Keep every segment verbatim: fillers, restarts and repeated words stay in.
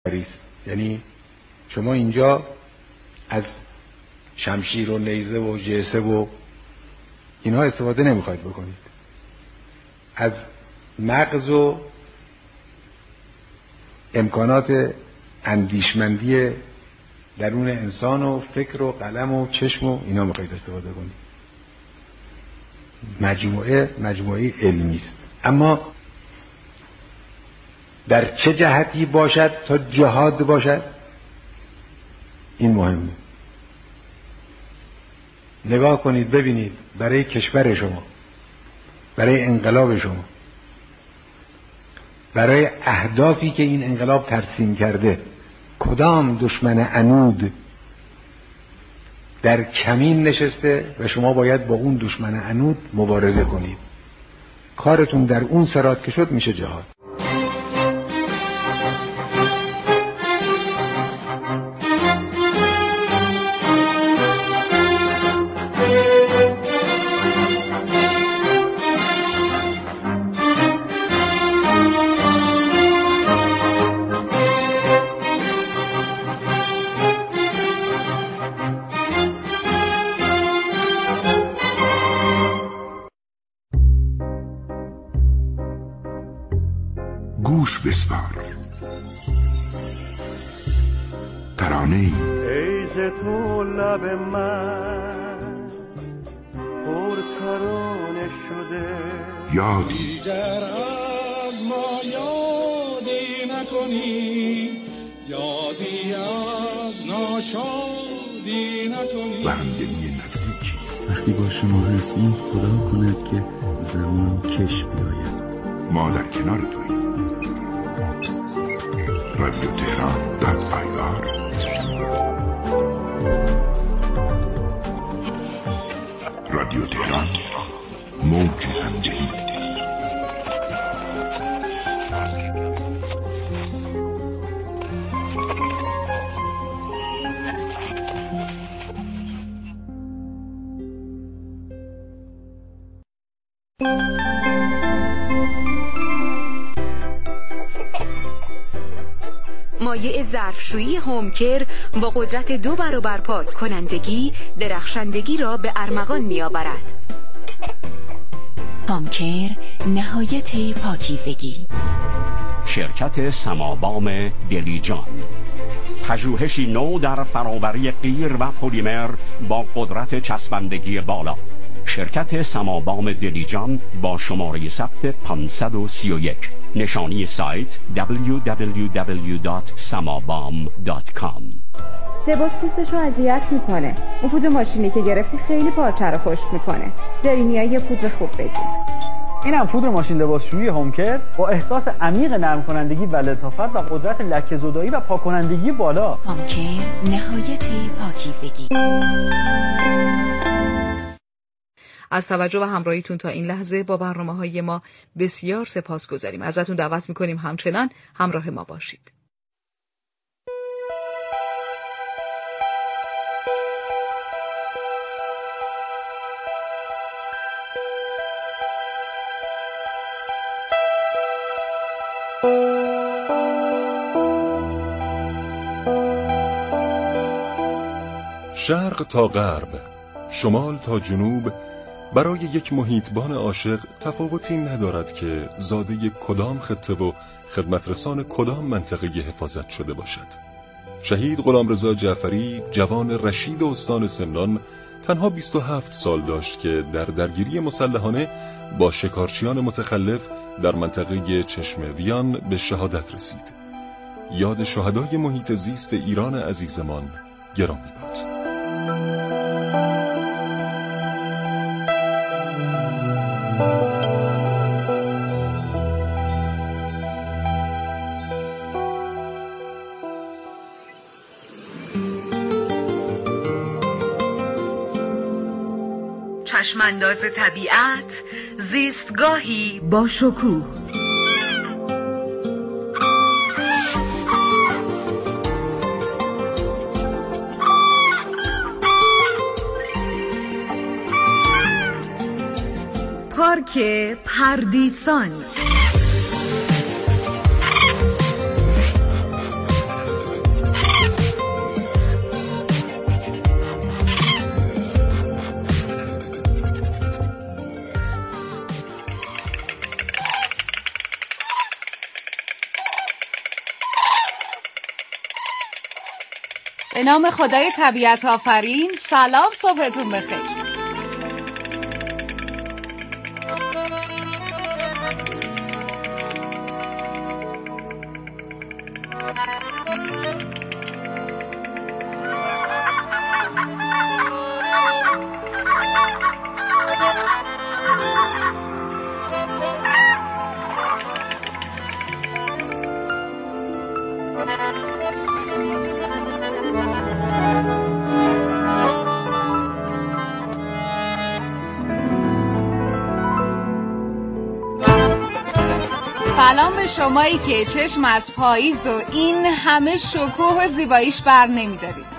است. یعنی شما اینجا از شمشیر و نیزه و جیسه و اینها استفاده نمیخواید بکنید، از مغز و امکانات اندیشمندی درون انسان و فکر و قلم و چشم و اینا میخواید استفاده کنید. مجموعه مجموعه علمی است، اما در چه جهتی باشد تا جهاد باشد این مهمه. نگاه کنید ببینید برای کشور شما، برای انقلاب شما، برای اهدافی که این انقلاب ترسیم کرده، کدام دشمن عنود در کمین نشسته و شما باید با اون دشمن عنود مبارزه کنید. کارتون در اون سرات که شد میشه جهاد. گوش بسپار ترانه ای ایز تو لب من پر ترانه شده، یادی دیگر از ما یادی نکنی، یادی از ناشادی نکنی و همدلی نزدیکی. وقتی با شما هستیم خدا کند که زمان کش بیاید. ما در کنار توییم. رادیو تهران دات آی آر. رادیو تهران، موج همدلی. مایع ظرفشویی هومکر با قدرت دو برابر پاک کنندگی درخشندگی را به ارمغان می آورد. هومکر، نهایت پاکیزگی. شرکت سمابام دلیجان، پژوهشی نو در فراوری قیر و پلیمر با قدرت چسبندگی بالا. شرکت سمابام دلیجان با شماره ثبت پانصد و سی و یک. نشانی سایت دبلیو دبلیو دبلیو دات سمابام دات کام. لباس پوستش رو اذیت میکنه. اون پودر ماشینی که گرفتی خیلی پارچه رو خشک میکنه. جریمیا یه پودر خوب بگیر. اینم پودر ماشین لباسشویی هومکر با احساس عمیق نرم کنندگی و لطافت و قدرت لکه زدایی و پاک کنندگی بالا. هومکر، نهایت پاکیزگی. از توجه و همراهیتون تا این لحظه با برنامه‌های ما بسیار سپاسگزاریم. ازتون دعوت می‌کنیم همچنان همراه ما باشید. شرق تا غرب، شمال تا جنوب، برای یک محیطبان عاشق تفاوتی ندارد که زاده کدام خطه و خدمترسان کدام منطقه حفاظت شده باشد. شهید غلامرضا جعفری، جوان رشید استان سمنان، تنها بیست و هفت سال داشت که در درگیری مسلحانه با شکارچیان متخلف در منطقه چشم ویان به شهادت رسید. یاد شهدای محیط زیست ایران عزیزمان گرامی باد. چشمانداز طبیعت، زیستگاهی با شکوه. پارک پردیسان، به نام خدای طبیعت آفرین. سلام، صبحتون بخیر. سلام به شمایی که چشم از پاییز و این همه شکوه و زیباییش بر نمی‌دارید.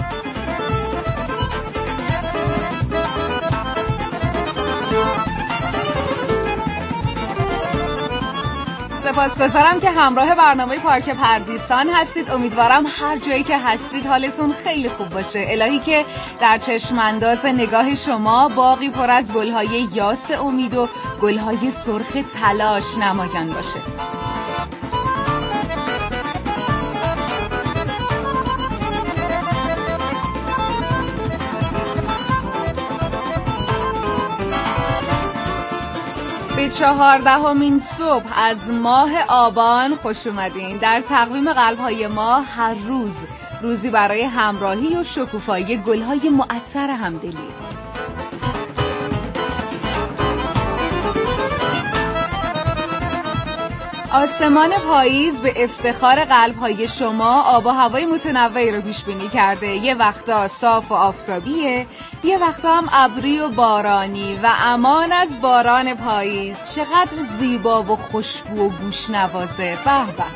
سپاسگزارم که همراه برنامه پارک پردیسان هستید. امیدوارم هر جایی که هستید حالتون خیلی خوب باشه. الهی که در چشم انداز نگاه شما باغی پر از گلهای یاس امید و گلهای سرخ تلاش نمایان باشه. به چهاردهمین صبح از ماه آبان خوش اومدین. در تقویم قلب‌های ما هر روز روزی برای همراهی و شکوفایی گل‌های معطر همدلی. آسمان پاییز به افتخار قلب‌های شما آب و هوای متنوعی رو پیش بینی کرده. یه وقتا صاف و آفتابیه، یه وقتا هم ابری و بارانی و امان از باران پاییز. چقدر زیبا و خوشبو و گوش‌نوازه. به به.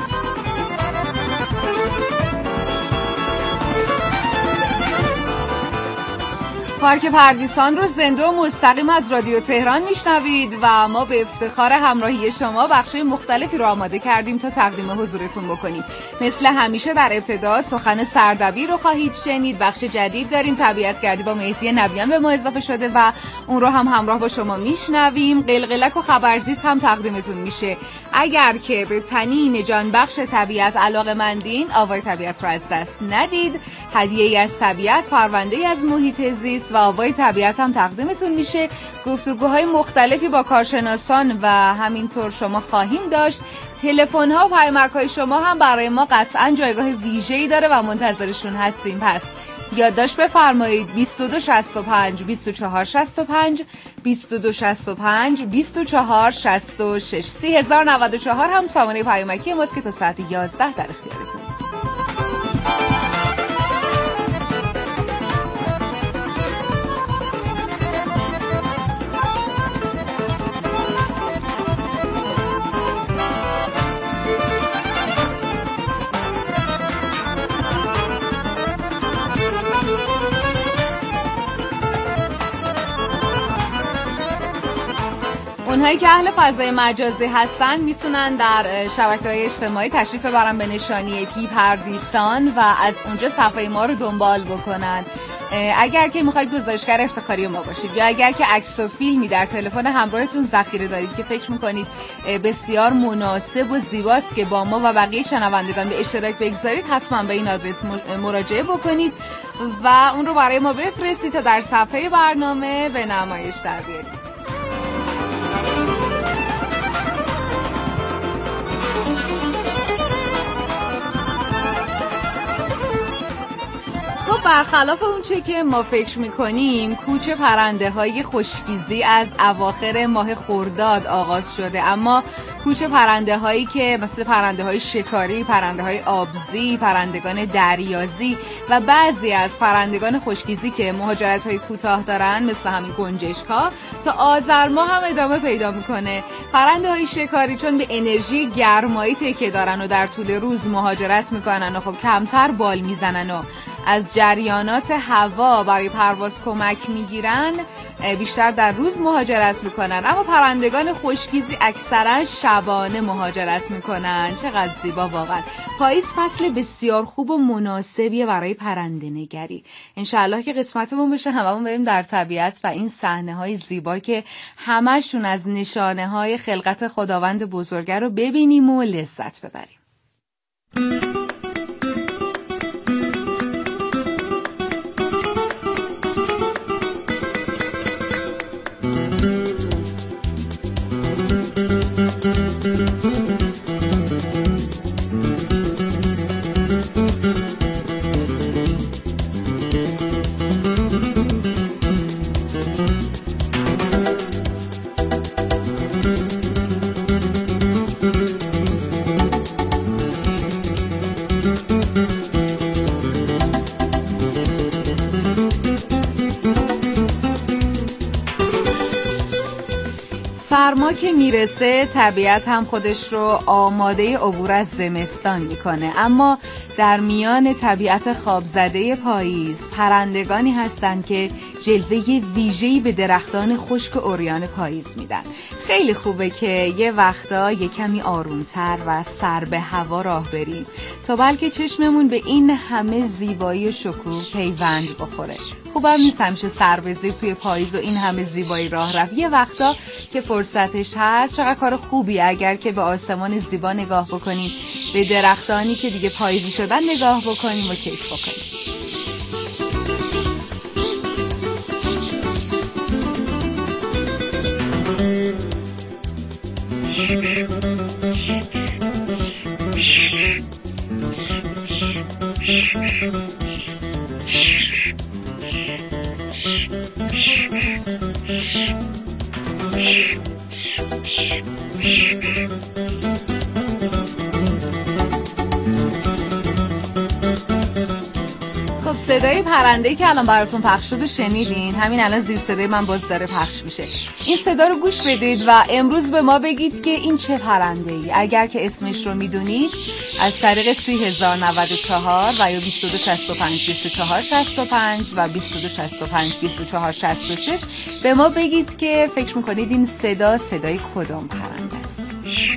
پارک پردیسان رو زنده و مستقیم از رادیو تهران میشنوید و ما به افتخار همراهی شما بخشای مختلفی رو آماده کردیم تا تقدیم حضورتون بکنیم. مثل همیشه در ابتدا سخن سردبیر رو خواهید شنید. بخش جدید داریم، طبیعت‌گردی با مهدی نبیان به ما اضافه شده و اون رو هم همراه با شما میشنویم. قلقلک و خبرزیست هم تقدیمتون میشه. اگر که به تنین جان بخش طبیعت علاقه‌مندین، آوای طبیعت رو از دست ندید. هدیه‌ای از طبیعت، پرونده‌ای از محیط زیست و آوای طبیعت هم تقدیمتون میشه. گفتگوهای مختلفی با کارشناسان و همینطور شما خواهیم داشت. تلفن‌ها و پیامک‌های شما هم برای ما قطعاً جایگاه ویژه‌ای داره و منتظرشون هستیم. پس یادداشت بفرمایید بیست و دو شصت و پنج بیست و چهار شصت و پنج بیست و دو شصت و پنج بیست و چهار شصت و شش. سی هزار و نود و چهار هم سامانه پیامکی ماست که تا ساعت یازده در اختیارتون. اونهایی که اهل فضای مجازی هستن میتونن در شبکه‌های اجتماعی تشریف ببرن به نشانی پی پردیسان و از اونجا صفحه ما رو دنبال بکنن. اگر که میخواید گزارشگر افتخاری ما باشید یا اگر که عکس و فیلمی در تلفن همراهتون ذخیره دارید که فکر میکنید بسیار مناسب و زیباست که با ما و بقیه شنوندگان به اشتراک بگذارید، حتما به این آدرس مراجعه بکنید و اون رو برای ما بفرستید تا در صفحه برنامه به نمایش در بیارید. برخلاف اون چه که ما فکر میکنیم، کوچ پرنده های خشکیزی از اواخر ماه خرداد آغاز شده، اما کوچ پرنده هایی که مثل پرنده های شکاری، پرنده های آبزی، پرندگان دریازی و بعضی از پرندگان خشکیزی که مهاجرت های کوتاه دارن مثل همین گنجشک ها تا آذر ماه هم ادامه پیدا میکنه. پرنده های شکاری چون به انرژی گرمایی تکیه دارن و در طول روز مهاجرت میکنن و خب کمتر بال میزنن و از جریانات هوا برای پرواز کمک میگیرن، بیشتر در روز مهاجرت میکنن. اما پرندگان خشکیزی اکثرا شبانه مهاجرت میکنن. چقدر زیبا واقعا. پاییز فصل بسیار خوب و مناسبیه برای پرنده نگری. انشالله که قسمتمون بشه هممون بریم در طبیعت و این صحنه های زیبا که همشون از نشانه های خلقت خداوند بزرگه رو ببینیم و لذت ببریم. سرما که میرسه طبیعت هم خودش رو آماده عبور از زمستان میکنه، اما در میان طبیعت خوابزده پاییز پرندگانی هستند که جلوه ویژه‌ای به درختان خشک و عریان پاییز میدن. خیلی خوبه که یه وقتا یه کمی آرومتر و سر به هوا راه بریم تا بلکه چشممون به این همه زیبایی و شکوه پیوند بخوره. خوبم نیست همیشه سر بزیر توی پاییز و این همه زیبایی راه رفت. یه وقتا که فرصتش هست چقدر کار خوبی اگر که به آسمان زیبا نگاه بکنیم، به درختانی که دیگه پاییزی شدن نگاه بکنیم و کیف بکنیم. خب صدای پرنده‌ای که الان براتون پخش شد و شنیدین، همین الان زیر صدای من باز داره پخش میشه. این صدا رو گوش بدید و امروز به ما بگید که این چه پرنده‌ای. اگر که اسمش رو میدونید از طریق سی هزار و نود و چهار و یا بیست و دو شصت و پنج بیست و چهار شصت و پنج و بیست و دو شصت و پنج بیست و چهار شصت و شش به ما بگید که فکر میکنید این صدا صدای کدام پرنده است.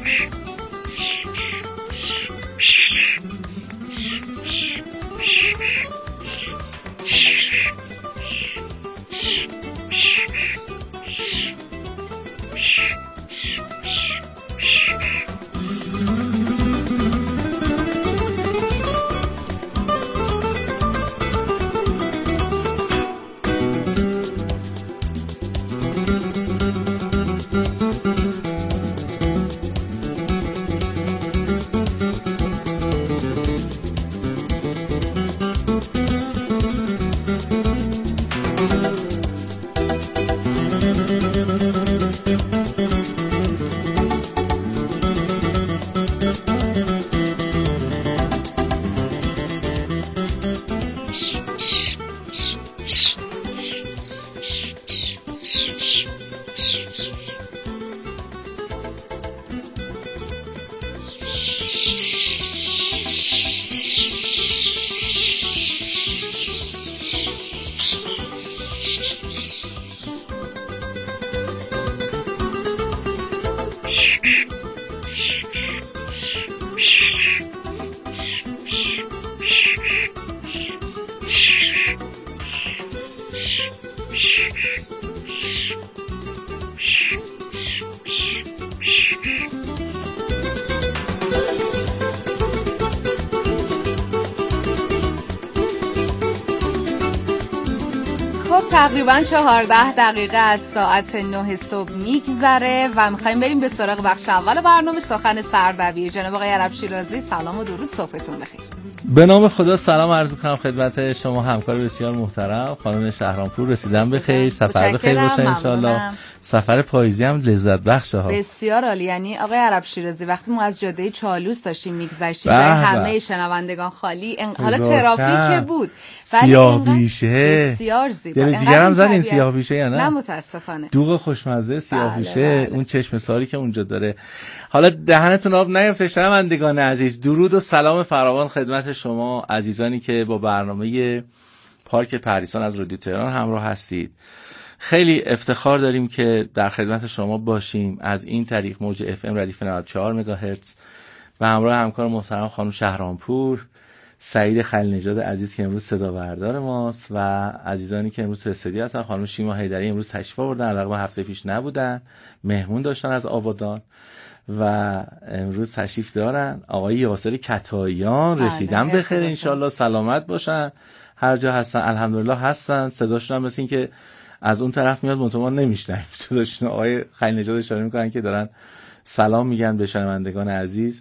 تقریبا چهارده دقیقه از ساعت نه صبح میگذره و میخوایم بریم به سراغ بخش اول برنامه، سخن سردبیر. جناب آقای عرب شیرازی سلام و درود، صبحتون بخیر. به نام خدا سلام عرض میکنم خدمت شما همکار بسیار محترم خانم شهرامپور. رسیدن به خیر، سفر به خیر باشه انشالله. سفر پاییزی هم لذت بخشه ها. بسیار عالی. یعنی آقای عرب شیرازی وقتی ما از جاده چالوس داشتیم میگذشتیم جای همه شنوندگان خالی، حالا ترافیک بود سیاه بیشه بسیار زیبا. دل جیگرم زدین سیاه بیشه یا نه؟ نه متاسفانه. دوغ خوشمزه سیاه بله بیشه بله. اون چشم ساری که اونجا داره. حالا دهنتون آب نیفته شنوندگان عزیز. درود و سلام فراوان خدمت شما عزیزانی که با برنامه پارک پردیسان از رادیو تهران همراه هستید. خیلی افتخار داریم که در خدمت شما باشیم از این طریق موج اف ام ردیف نود و چهار مگاهرتز و همراه همکار محترم خانم شهرامپور، سعید خلیل نژاد عزیز که امروز صدا بردار ماست و عزیزانی که امروز تو استودیو هستن. خانم شیما حیدری امروز تشریف آوردن، علاوه هفته پیش نبودن، مهمون داشتن از آبادان و امروز تشریف دارن. آقای یاسر کتاییان رسیدن به خیر انشالله، سلامت باشن هر جا هستن. الحمدلله هستن. صداشون هم مثل این که از اون طرف میاد منتها نمیشنویم صداشون. آقای خلیل نژاد اشاره میکنن که دارن سلام میگن به شنوندگان عزیز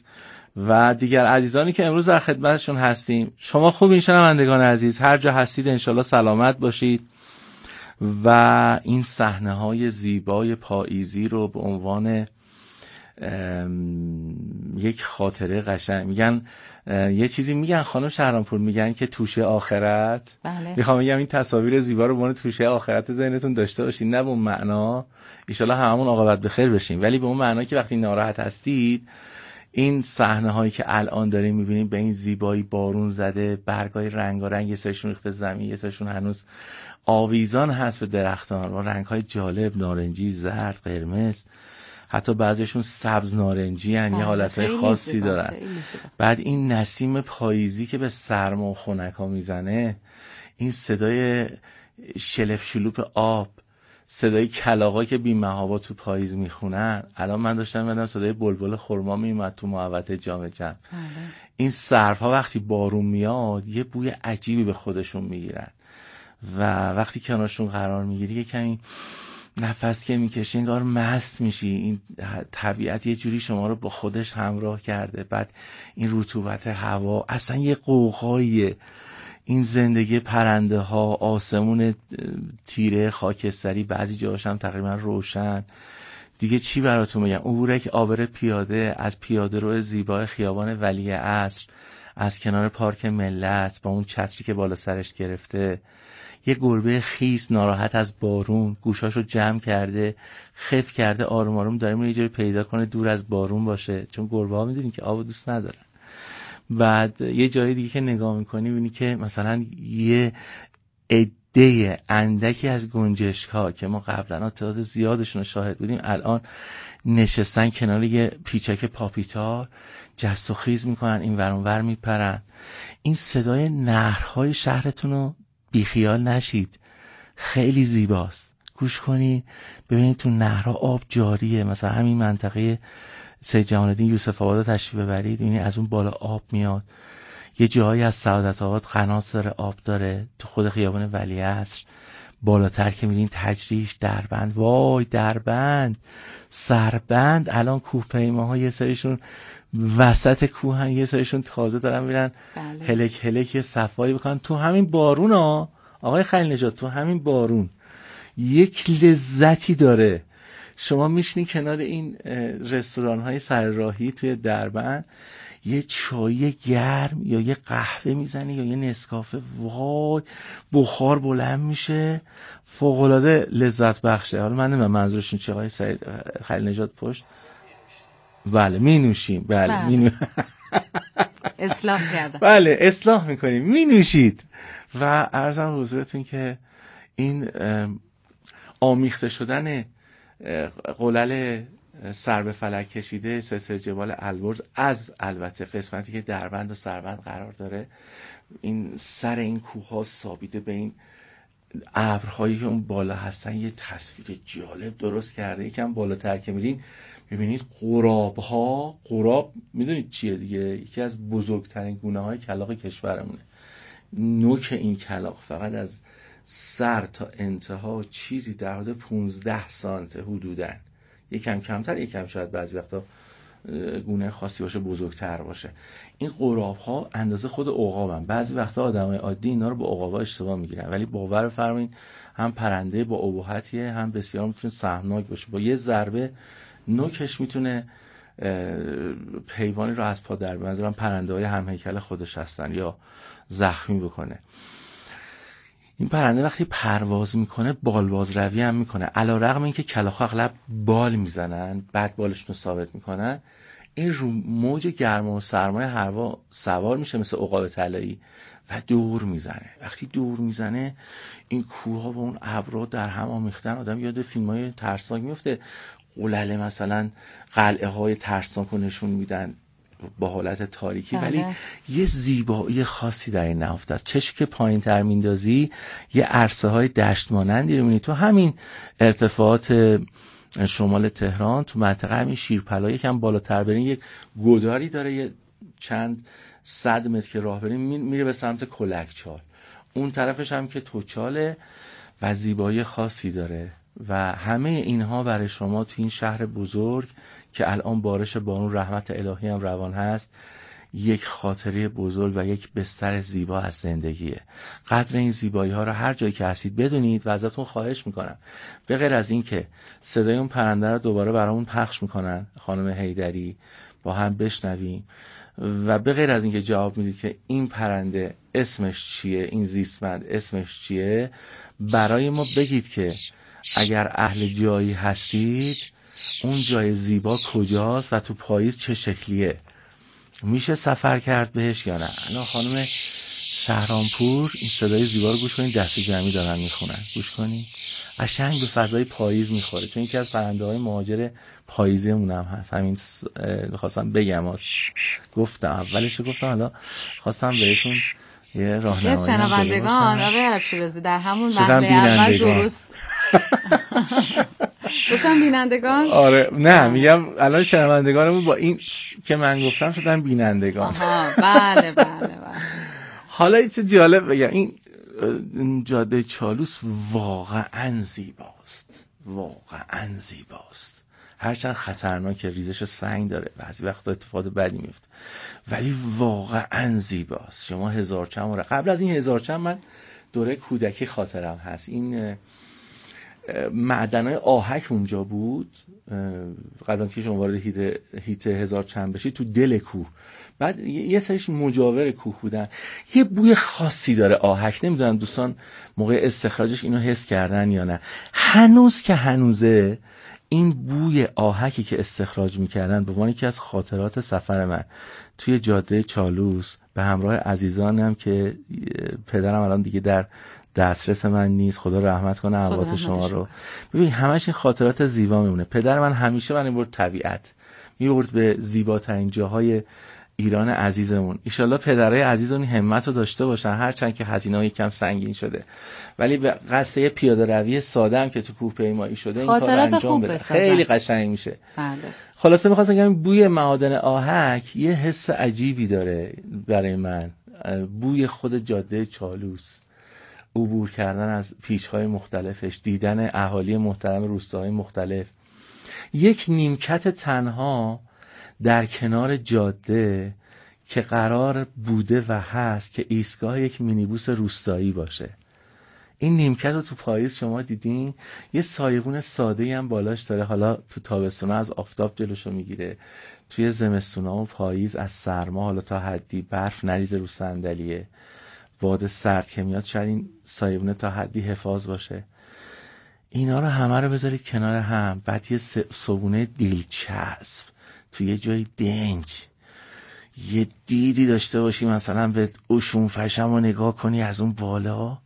و دیگر عزیزانی که امروز در خدمتشون هستیم. شما خوبین شنوندگان عزیز، هر جا هستید انشالله سلامت باشید و این صحنه های زیبای پاییزی رو به عنوان یک خاطره قشنگ. میگن یه چیزی میگن خانم شهرامپور، میگن که توشه آخرت. بله. میخوام بگم این تصاویر زیبا رو به عنوان توشه آخرت ذهنتون داشته باشین، نه به اون معنا ان هممون عاقبت بخیر بشیم، ولی به اون معنا که وقتی ناراحت هستید این صحنه هایی که الان داریم میبینیم به این زیبایی، بارون زده، برگای رنگارنگ، یه سرشون ریخته زمین، یه سرشون هنوز آویزان هست به درختان با رنگ های جالب، نارنجی، زرد، قرمز، حتی بعضیشون سبز نارنجی هن، یه حالت های خاصی دارن. بعد این نسیم پاییزی که به سرما و خنکا میزنه، این صدای شلپ شلوپ آب، صدای کلاغا که بی محابا تو پاییز میخونن. الان من داشتم میدم صدای بلبل خرما میومد تو محوطه جام جم. این سرفا وقتی بارون میاد یه بوی عجیبی به خودشون میگیرن و وقتی کنارشون قرار میگیری یه کمی نفس که میکشی انگار مست میشی. این طبیعت یه جوری شما رو با خودش همراه کرده. بعد این رطوبت هوا، اصلا یه قوقاییه. این زندگی پرنده ها، آسمون تیره خاکستری، بعضی جاهاش هم تقریبا روشن. دیگه چی براتون بگم؟ عبورک آبر پیاده از پیاده رو زیبای خیابان ولی عصر، از کنار پارک ملت با اون چتری که بالا سرش گرفته، یه گربه خیس ناراحت از بارون گوشاشو جمع کرده، خف کرده، آروم آروم داره میره یه جوری پیدا کنه دور از بارون باشه، چون گربه ها میدونین که آب دوست ندارن. بعد یه جایی دیگه که نگاه میکنی ببینی که مثلا یه عده اندکی از گنجشک ها که ما قبلا تعداد زیادشون رو شاهد بودیم الان نشستن کنار یه پیچک پاپیتار، جست و خیز میکنن، این ور اون ور میپرن. این صدای نهرهای شهرتون رو بیخیال نشید، خیلی زیباست. گوش کنی ببینید تو نهرها آب جاریه. مثلا همین منطقه سید جمال الدین یوسف آباد تشریف ببرید، یعنی از اون بالا آب میاد. یه جایی از سعادت آباد قنات داره، آب داره. تو خود خیابان ولیعصر بالاتر که میرین تجریش، دربند، وای دربند، سربند، الان کوهپیماها یه سریشون وسط کوهن، یه سریشون تازه دارن میرن بله. هلک هلک یه صفایی بکنن تو همین بارون ها. آقای خلیل نژاد تو همین بارون یک لذتی داره. شما میشنی کنار این رستوران های سر راهی توی دربند یه چای گرم یا یه قهوه میزنی یا یه نسکافه، وای بخار بلند میشه، فوق العاده لذت بخشه. حالا من نمیدونم منظورشون چیه آقای سعید خلیل نژاد پشت. بله می نوشیم. بله, بله. می نو... اصلاح کردم. بله اصلاح میکنیم، می نوشید. و عرضم حضورتون که این آمیخته شدن قلل سر به فلک کشیده سلسله جبال البرز از البته قسمتی که دربند و سربند قرار داره، این سر این کوه ها ثابته به این ابرهایی که اون بالا هستن یه تصویر جالب درست کرده. یکم بالاتر که میرین میبینید قراب ها. قراب میدونید چیه دیگه؟ یکی از بزرگترین گونه های کلاغ کشورمونه. نوک این کلاغ فقط از سر تا انتها چیزی در حد پونزده سانت حدوداً، یکم کمتر، یکم شاید بعضی وقتا گونه خاصی باشه بزرگتر باشه. این قراب ها اندازه خود عقابن. بعضی وقتا آدمای عادی اینا رو با عقابا اشتباه میگیرن، ولی باور فرمایید هم پرنده با ابهتیه، هم بسیار میتونه سهمناک باشه. با یه ضربه نوکش میتونه پیوانی رو از پا در بیاره. مثلا پرنده های هم هیکل خودش هستن یا زخمی بکنه. این پرنده وقتی پرواز میکنه بالواز روی هم میکنه. علی رغم اینکه کلاغ‌ها اغلب بال میزنن بعد بالشون رو ثابت میکنن، این رو موج گرما و سرمای هوا سوار میشه مثل عقاب طلایی و دور میزنه. وقتی دور میزنه این کوه‌ها با اون ابرها در هم آمیختن. آدم یاد فیلم‌های ترسناک میفته، قلعه مثلا قلعه های ترسناک رو نشون میدن با حالت تاریکی، ولی یه زیبایی خاصی در این نهفته است. چشم که پایین تر میندازی یه عرصه های دشت مانندی رو میبینی. تو همین ارتفاعات شمال تهران تو منطقه همین شیرپلا یکم بالاتر برین یک گوداری داره، یه چند صد متر که راه برین میره به سمت کلکچال. اون طرفش هم که توچاله و زیبایی خاصی داره. و همه اینها برای شما تو این شهر بزرگ که الان بارش بارون رحمت الهی هم روان هست یک خاطره بزرگ و یک بستر زیبا از زندگیه. قدر این زیبایی ها رو هر جایی که هستید بدونید و ازتون خواهش میکنم به غیر از این که صدای اون پرنده رو دوباره برامون پخش میکنن خانم حیدری با هم بشنویم و به غیر از این که جواب میدید که این پرنده اسمش چیه، این زیستمند اسمش چیه، برای ما بگید که اگر اهل جایی هستید اون جای زیبا کجاست و تو پاییز چه شکلیه، میشه سفر کرد بهش یا نه. الان خانم شهرامپور این صدای زیبا رو گوش کنید، دست جمعی دارن میخونن، گوش کنید، قشنگ به فضای پاییز میخوره، چون یکی از پرنده های مهاجر پاییزمون هم هست. همین خواستم بگم، گفتم اولش گفتم، حالا خواستم بهتون یه راهنمایی از شنوندگان آقای عرب شیرازی در همون مقطع اول درست گفتم بینندگان. آره نه میگم الان شنوندگانمون با این که من گفتم شدن بینندگان. آها بله بله بله. حالا یه چیز جالب بگم، این جاده چالوس واقعا زیباست، واقعا زیباست، هرچند خطرناکه، ریزش سنگ داره، بعضی وقتا اتفاقات بدی میفته، ولی واقعا زیباست. شما هزار چند قبل از این هزار چند من دوره کودکی خاطرم هست، این معدنای آهک اونجا بود، قبل از که شما وارد هیت, هیت هزار چند بشید تو دل کوه، بعد یه سریش مجاور کوه بودن، یه بوی خاصی داره آهک، نمیدونم دوستان موقع استخراجش اینو حس کردن یا نه. هنوز که هنوزه این بوی آهکی که استخراج میکردن به عنوان یکی از خاطرات سفر من توی جاده چالوس به همراه عزیزانم که پدرم الان دیگه در دسترس من نیست، خدا رحمت کنه اموات شما رو. ببین همش این خاطرات زیبا میمونه. پدر من همیشه من میبرد طبیعت، میبرد به زیباترین جاهای ایران عزیزمون. ایشالله پدرای عزیزمون همت رو داشته باشن، هرچند که هزینه‌ها یکم سنگین شده، ولی به قصد یه پیاده روی ساده هم که تو کوه پیمایی شده این کار انجام بده، خیلی قشنگ میشه. بله. خلاصه می‌خواستم بگم بوی معادن آهک یه حس عجیبی داره برای من، بوی خود جاده چالوس، عبور کردن از پیچ‌های مختلفش، دیدن اهالی محترم روستاهای مختلف، یک نیمکت تنها در کنار جاده که قرار بوده و هست که ایستگاه یک مینیبوس روستایی باشه. این نیمکت رو تو پاییز شما دیدین، یه سایقون ساده‌ای هم بالاش داره، حالا تو تابستونا از آفتاب جلوشو میگیره، توی زمستونا و پاییز از سرما حالا تا حدی برف نریزه رو صندلیه، باد سرد که میاد شاید این سایقونه تا حدی حفاظ باشه. اینا رو همه رو بذارید کنار هم، بعد یه صبونه دلچسب تو یه جای دنج، یه دیدی داشته باشی، مثلا به اوشون فشم رو نگاه کنی از اون بالا،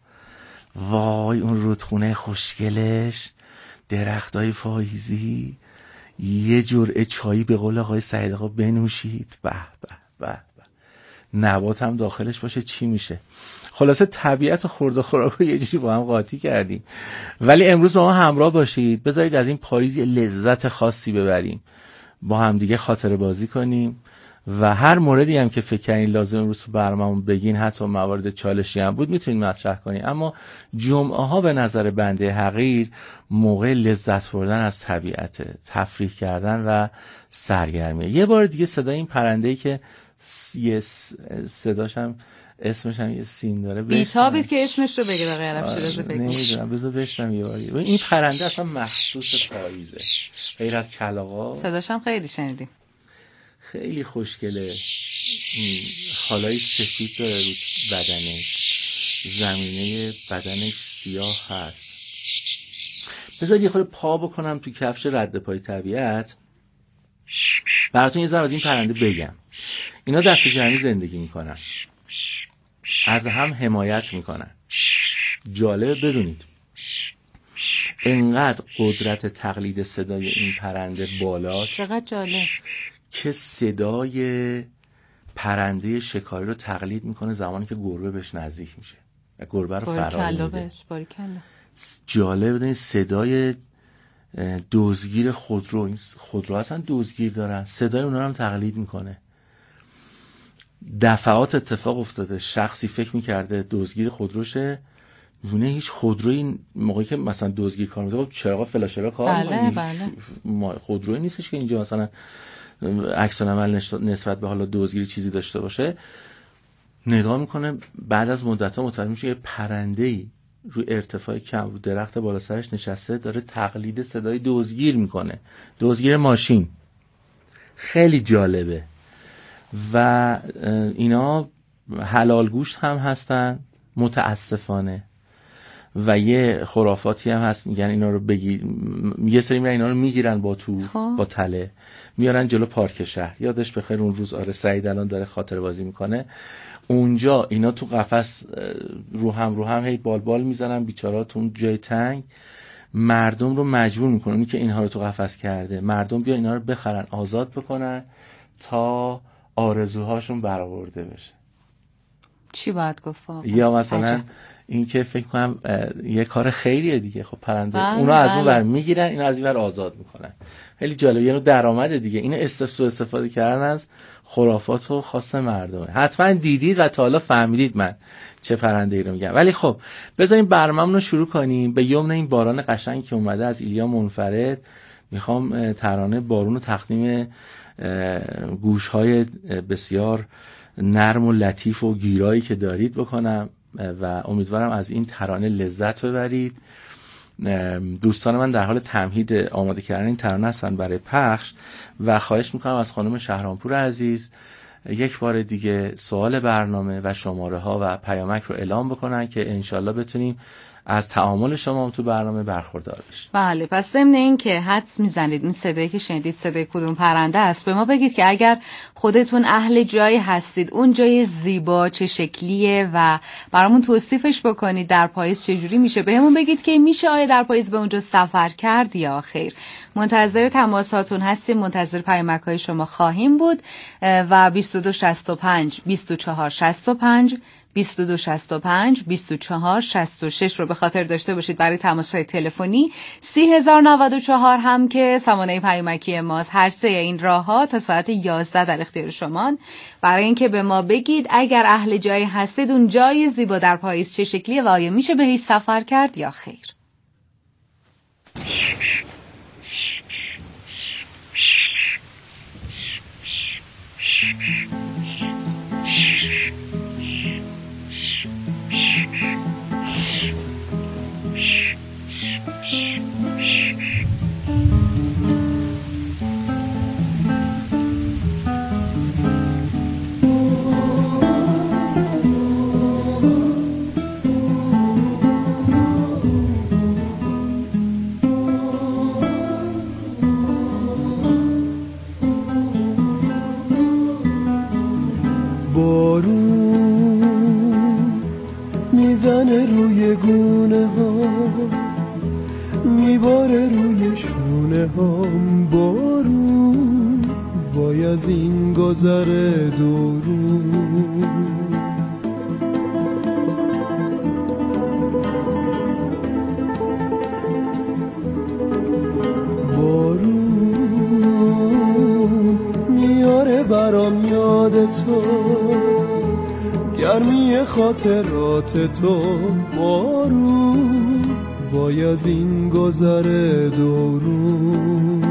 وای اون رودخونه خوشگلش، درختای پاییزی، یه جرعه چایی به قول آقای سعید آقا بنوشید، به به به به، نبات هم داخلش باشه، چی میشه؟ خلاصه طبیعت و خورد و خوراک رو یه جوری با هم قاطی کردیم. ولی امروز با ما همراه باشید، بذارید از این پاییز یه لذت خاصی ببریم، با هم دیگه خاطره بازی کنیم و هر موردی هم که فکر کنین لازم امروز تو برنامه‌مون بگین، حتی موارد چالشی هم بود میتونین مطرح کنین، اما جمعه ها به نظر بنده حقیر موقع لذت بردن از طبیعت، تفریح کردن و سرگرمی. یه بار دیگه صدای این پرنده‌ای که یه صداش هم اسمش هم یه سین داره، بیتابید که اسمش رو بگید آقای عرب شیرازی فکر کنم. نمیدونم، بذار بشنم یه باری. این پرنده اصلا مخصوص پاییزه، غیر از کلاغا. صداش هم خیلی شنیدیم، خیلی خوشگله، خالای سفید داره رو بدنش، زمینه بدنش سیاه هست. بذار یه خورده پا بکنم تو کفش رد پای طبیعت براتون یه ذره از این پرنده بگم. اینا دست جمعی زندگی میکنن، از هم حمایت میکنن. جالب بدونید انقدر قدرت تقلید صدای این پرنده بالاست، چقدر جالب، که صدای پرنده شکاری رو تقلید میکنه زمانی که گربه بهش نزدیک میشه و گربه رو فرار میده. جالب بدونید صدای دزدگیر خودرو، این خودرو اصلا دزدگیر دارن، صدای اونا رو هم تقلید میکنه. دفعات اتفاق افتاده شخصی فکر میکرده دزدگیر خودروشه، میبینه هیچ خودروی موقعی که مثلا دزدگیر کار میکنه چراغ فلاشرها کار بله بله. خودروی نیستش که اینجا مثلا عکس العمل نسبت به حالا دزدگیری چیزی داشته باشه، نگاه میکنه بعد از مدت‌ها متوجه میشه یه پرنده‌ای روی ارتفاع کم رو درخت بالا سرش نشسته داره تقلید صدای دزدگیر میکنه، دزدگیر ماشین. خیلی جالبه. و اینا حلال گوشت هم هستن متاسفانه، و یه خرافاتی هم هست میگن اینا رو بگیر، یه سری میرن اینا رو میگیرن با تو خواه. با تله میارن جلو پارک شهر. یادش بخیر اون روز آره سعید الان داره خاطر بازی میکنه، اونجا اینا تو قفس رو هم رو هم هی بال بال میزنن بیچاره‌ها تو اون جای تنگ، مردم رو مجبور میکنن اونی که اینها رو تو قفس کرده مردم بیان اینا رو بخرن آزاد بکنن تا آرزوهاشون برآورده بشه. چی باید گفت؟ یا مثلا این که فکر کنم یه کار خیریه دیگه. خب پرنده اونا از اون ور میگیرن اینا از این ور آزاد میکنن. خیلی جالب، یه نوع درآمد دیگه. این استفسو استفاده کردن از خرافات و خواست مردمه. حتما دیدید و تا حالا فهمیدید من چه پرنده ای رو میگم. ولی خب بذاریم برنامه‌مون رو شروع کنیم. به یمن این باران قشنگی که اومده از ایلیا منفرد میخوام ترانه بارون و تقدیم گوش‌های بسیار نرم و لطیف و گیرایی که دارید بکنم و امیدوارم از این ترانه لذت ببرید. دوستان من در حال تمهید آماده کردن این ترانه هستن برای پخش و خواهش میکنم از خانم شهرامپور عزیز یک بار دیگه سوال برنامه و شماره ها و پیامک رو اعلام بکنن که انشالله بتونیم از تعامل شما تو برنامه برخوردار بشید. بله، پس ضمن این که حدس میزنید این صدایی که شنیدید صدای کدوم پرنده است، به ما بگید که اگر خودتون اهل جایی هستید اون جای زیبا چه شکلیه و برامون توصیفش بکنید. در پاییز چجوری میشه بهمون بگید که میشه آیا در پاییز به اونجا سفر کرد یا خیر. منتظر تماساتون هستیم، منتظر پیامک‌های شما خواهیم بود و بیست و دو شصت و پنج بیست و چهار شصت و پنج بیست و دو شصت و پنج بیست و چهار شصت و شش رو به خاطر داشته باشید برای تماس‌های تلفنی. سی هزار و نود و چهار هم که سامانه پیامکی ماست. هر سه این راه‌ها تا ساعت یازده در اختیار شمان برای اینکه به ما بگید اگر اهل جایی هستید اون جای زیبا در پاییز چه شکلیه و آیا میشه بهش سفر کرد یا خیر. میزنه روی گونه ها میباره روی شونه ها بارون وای از این گذره دورون بارون میاره برام یاد تو گرمی خاطرات تو بارون وای از این گذر دورون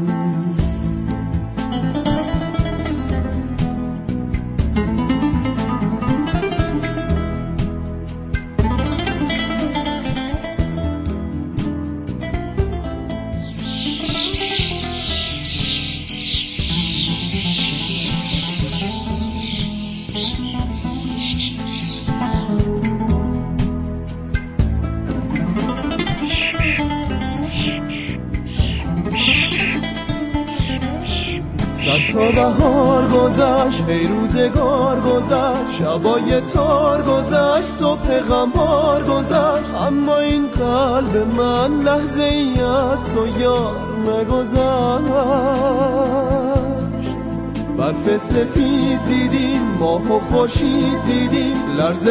تا بهار گذشت ای روزگار گذشت شبای تار گذشت صبح غمار گذشت اما این قلب من لحظه ای از تو یار نگذشت برف سفید دیدیم ماه و خورشید دیدیم لرزه